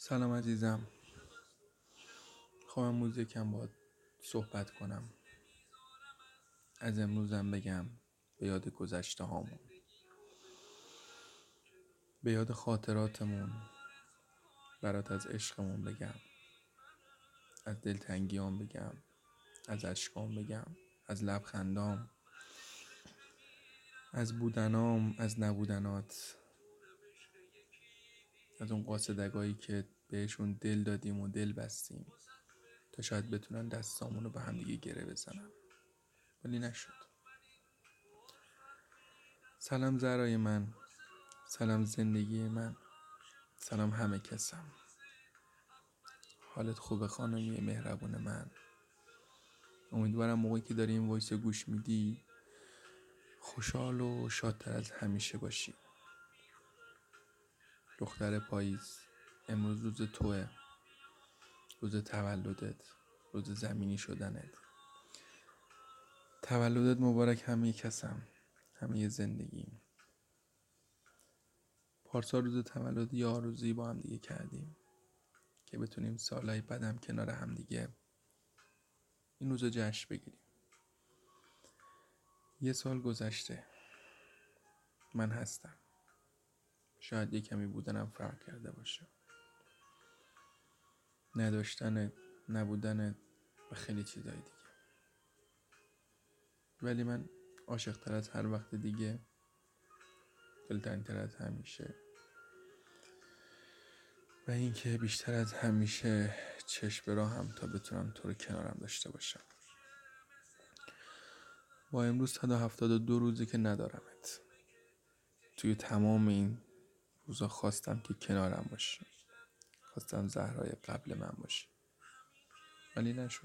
سلام عزیزم. خواهم امروز یکم باهات صحبت کنم. از امروزم بگم به یاد گذشته هامون، به یاد خاطراتمون، برات از عشقمون بگم، از دلتنگیام بگم، از اشکام بگم، از لبخندام، از بودنام، از نبودنات، از اون قاصدگایی که بهشون دل دادیم و دل بستیم تا شاید بتونن دستامونو به هم دیگه گره بزنن، ولی نشد. سلام زهرای من، سلام زندگی من، سلام همه کسم. حالت خوبه خانمی مهربون من؟ امیدوارم موقعی که داری این وایس گوش میدی خوشحال و شادتر از همیشه باشی. دختر پاییز، امروز روز توه، روز تولدت، روز زمینی شدنت. تولدت مبارک همه کسم، همه زندگیم. پارسال روز تولد یه آرزویی با هم دیگه کردیم که بتونیم سالهای بعدم کنار هم دیگه این روزو جشن بگیریم. یه سال گذشته، من هستم. شاید یه کمی بودنم فرق کرده باشه، نداشتنت، نبودنت و خیلی چیزای دیگه، ولی من عاشق‌تر از هر وقت دیگه، دلتنگ‌تر از همیشه و اینکه بیشتر از همیشه چشم به راهم تا بتونم تو رو کنارم داشته باشم. با امروز 172 روزه که ندارمت. توی تمام این روزا خواستم که کنارم باشی، خواستم زهرای قبل من باشی، ولی نشد.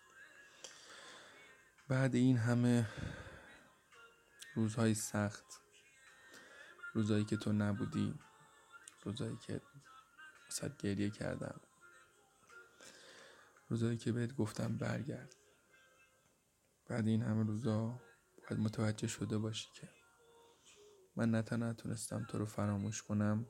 بعد این همه روزهای سخت، روزایی که تو نبودی، روزایی که واسه گریه کردم، روزایی که بهت گفتم برگرد، بعد این همه روزا باید متوجه شده باشی که من نه تنها نتونستم تو رو فراموش کنم،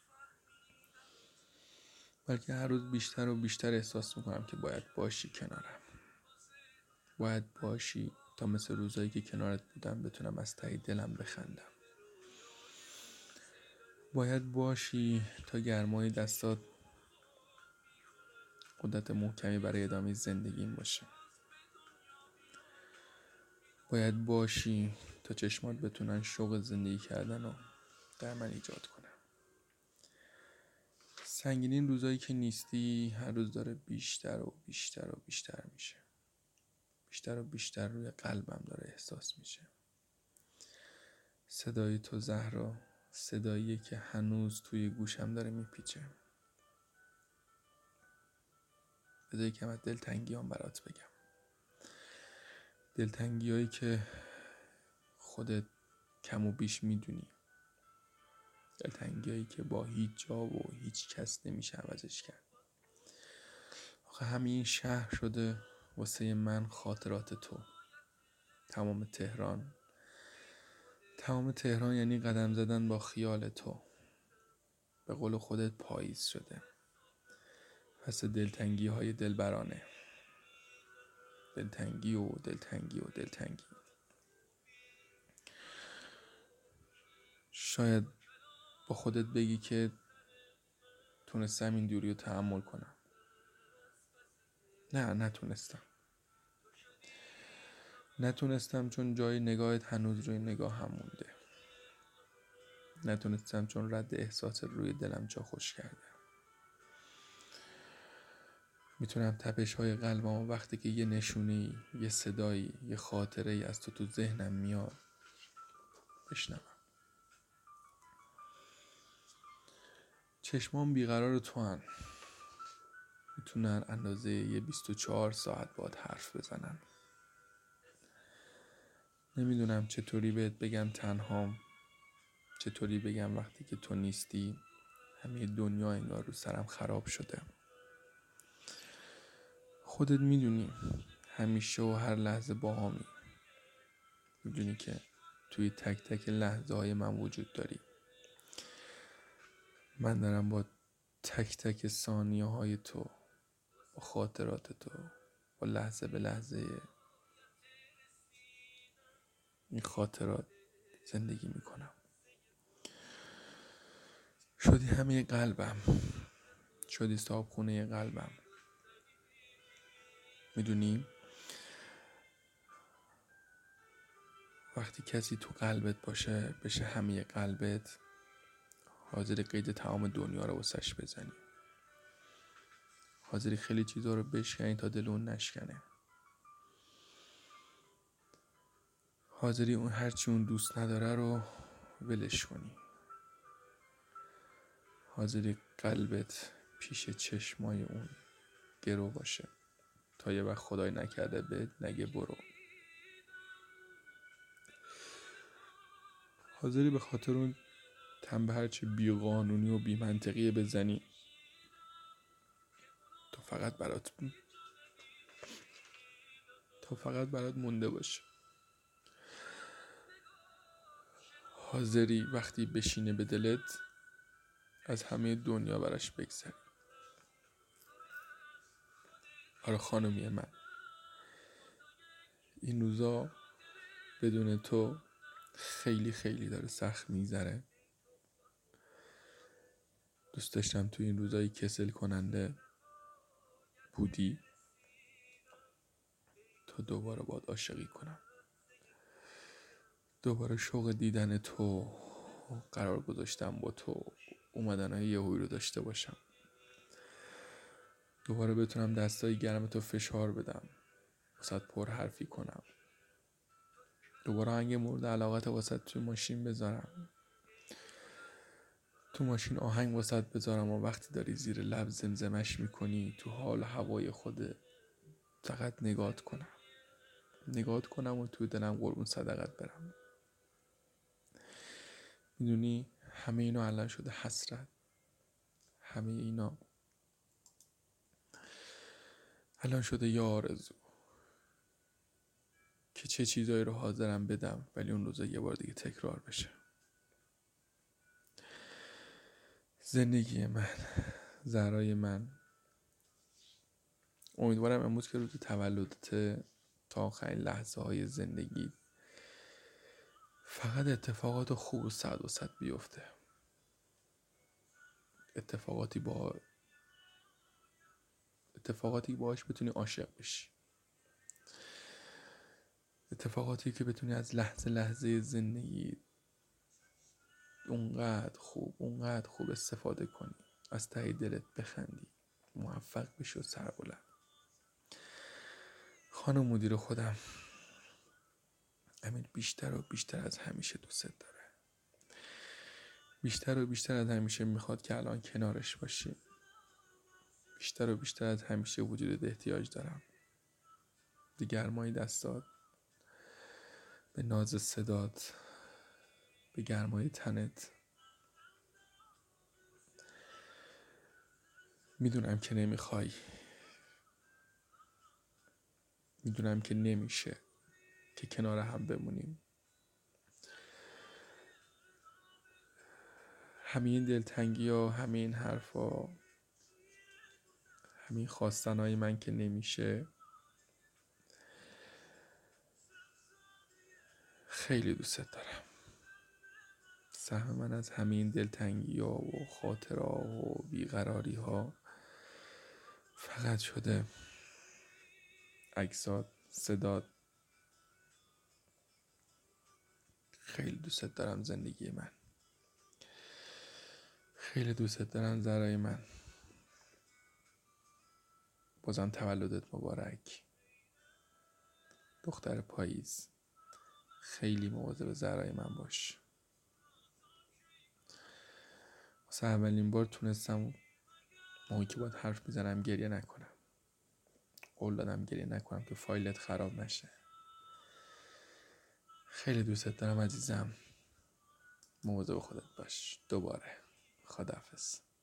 بلکه هر روز بیشتر و بیشتر احساس میکنم که باید باشی کنارم. باید باشی تا مثل روزایی که کنارت بودم بتونم از ته دلم بخندم. باید باشی تا گرمای دستات قدرت محکمی برای ادامه زندگیم باشه. باید باشی تا چشمات بتونن شوق زندگی کردن رو در من ایجاد کنن. سنگینین روزایی که نیستی هر روز داره بیشتر و بیشتر و بیشتر میشه. بیشتر و بیشتر روی قلبم داره احساس میشه. صدای تو زهرا، صداییه که هنوز توی گوشم داره میپیچه. بذار یکم از دلتنگیام برات بگم. دلتنگیایی که خودت کم و بیش میدونی. دلتنگیایی که با هیچ جا و هیچ کس نمیشه عوضش کرد. آخه همین شهر شده واسه من خاطرات تو. تمام تهران یعنی قدم زدن با خیال تو. به قول خودت پاییز شده. پس دلتنگی های دلبرانه. دلتنگی و دلتنگی و دلتنگی. شاید با خودت بگی که تونستم این دوری رو تحمل کنم. نه، نتونستم چون جای نگاهت هنوز روی نگاه هم مونده. نتونستم چون رد احساست روی دلم جا خوش کرده. میتونم تپش های قلبم وقتی که یه نشونی، یه صدایی، یه خاطره از تو ذهنم میاد بشنوم. چشمام بیقرار تو هن. میتونن اندازه یه 24 ساعت باهات حرف بزنن. نمیدونم چطوری بهت بگم تنهام، چطوری بگم وقتی که تو نیستی همه دنیا انگار رو سرم خراب شده. خودت میدونی همیشه و هر لحظه باهامی. میدونی که توی تک تک لحظه های من وجود داری. من دارم با تک تک ثانیه های تو، با خاطرات تو، با لحظه به لحظه این خاطرات زندگی میکنم. شدی همه قلبم، شدی صاحبخونه قلبم. میدونی وقتی کسی تو قلبت باشه، بشه همه قلبت، حاضر قید تمام دنیا رو واسش بزنی، حاضری خیلی چیزا رو بشکنی تا دل اون نشکنه، حاضری اون هرچی اون دوست نداره رو ولش کنی، حاضری قلبت پیش چشمای اون گرو باشه تا یه وقت خدای نکرده بهت نگه برو. حاضری به خاطر اون تنبه هرچی بیقانونی و بیمنطقیه بزنی تا فقط برات مونده باشه. حاضری وقتی بشینه به دلت از همه دنیا براش بگذری. آره خانومی من، این روزا بدون تو خیلی خیلی داره سخت میگذره. دوست داشتم تو این روزای کسل کننده بودی تا دوباره باهات عاشقی کنم، دوباره شوق دیدن تو، قرار گذاشتم با تو، اومدنهای یهویی رو داشته باشم، دوباره بتونم دستای گرم تو فشار بدم، واسه پر حرفی کنم، دوباره آهنگ مورد علاقت واسه توی ماشین بذارم، تو ماشین آهنگ واسه بذارم و وقتی داری زیر لب زمزمش میکنی تو حال هوای خود فقط نگات کنم و تو دلم قربون صدقت برم. میدونی همه اینا الان شده حسرت، همه اینا الان شده یه آرزو که چه چیزایی رو حاضرم بدم ولی اون روزا یه بار دیگه تکرار بشه. زندگی من، زهرای من، امیدوارم امروز که روز تولدت تا آخرین لحظه های زندگی فقط اتفاقات خوب و صد بیفته، اتفاقاتی باهاش بتونی عاشق بشی، اتفاقاتی که بتونی از لحظه لحظه زندگی اونقدر خوب استفاده کنی، از ته دلت بخندی، موفق بشی و سر بلند. خانم مدیر خودم، امیر بیشتر و بیشتر از همیشه دوست داره، بیشتر و بیشتر از همیشه میخواد که الان کنارش باشی، بیشتر و بیشتر از همیشه وجودت احتیاج دارم، به گرمای دستات، به ناز صدات، به گرمای تنت. میدونم که نمیخوای، میدونم که نمیشه که کنار هم بمونیم. همین دلتنگی ها، همین حرفا، همین خواستنهای من که نمیشه، خیلی دوست دارم. سهم من از همین دلتنگی ها و خاطره ها و بیقراری ها فقط شده عکسات، صدات. خیلی دوست دارم زندگی من، خیلی دوست دارم زهرای من. بازم تولدت مبارک دختر پاییز. خیلی مواظب زهرای من باش. واسه اولین بار تونستم موقعی که باید حرف میزنم گریه نکنم. قول دادم گریه نکنم که فایلت خراب نشه. خیلی دوست دارم عزیزم. مواظب خودت باش. دوباره خداحافظ.